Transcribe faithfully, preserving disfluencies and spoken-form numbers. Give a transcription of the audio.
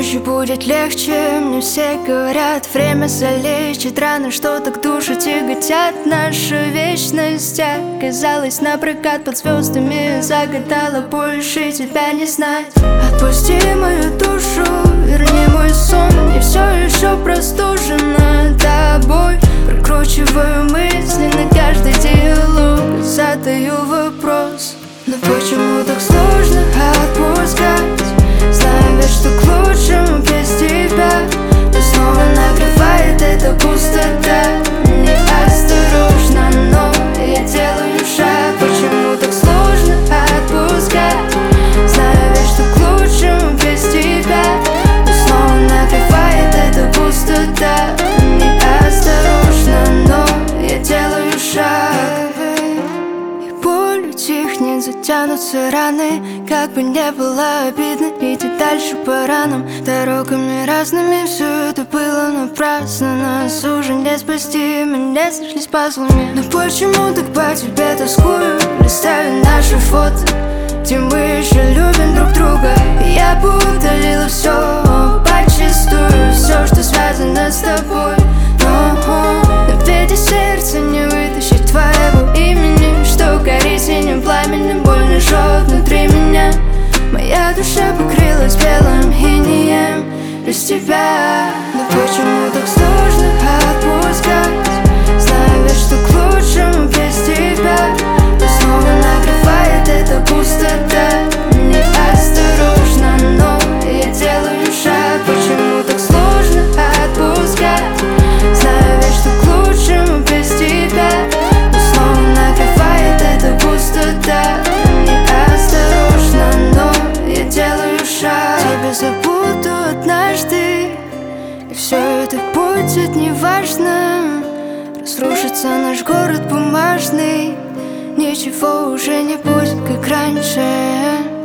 позже будет легче. Мне все говорят, время залечит раны, что так душу тяготят. Наша вечность оказалась напрокат под звездами. Загадала больше тебя не знать. Отпусти мою душу, верни мой сон. Я все еще простужена тобой. Прокручиваю мысли на каждый диалог, задаю вопрос: но почему так сложно отпускать? Знаю ведь, что к лучшему без тебя, но снова накрывает эта пустота. Неосторожно, но я делаю шаг. Почему так сложно отпускать? Знаю ведь, что к лучшему без тебя, но снова накрывает эта пустота. Неосторожно, но я делаю шаг. И болью тихнет, затянутся раны. Как бы не было обидно идти дальше по ранам. Дорогами разными все это было напрасно. Нас уже не спасти, мы не сошлись пазлами. Но почему так по тебе тоскую? Листаю наши фото, где мы еще любим друг друга. Я бы удалила все почистую, все, что связано с тобой. Но ведь из сердца не вытащить твоего имени, что горит синим пламенем, больно жжет внутри меня. Моя душа покрылась белым инеем без тебя. Но почему так сложно отпускать? Знаю ведь, что к лучшему без тебя, но снова накрывает эта пустота. Неосторожно, но я делаю шаг. Почему так сложно отпускать? Знаю ведь, что к лучшему без тебя, но снова накрывает эта пустота. Неосторожно, но я делаю шаг. Тебя забуду однажды, и все это будет неважно. Разрушится наш город бумажный, ничего уже не будет, как раньше.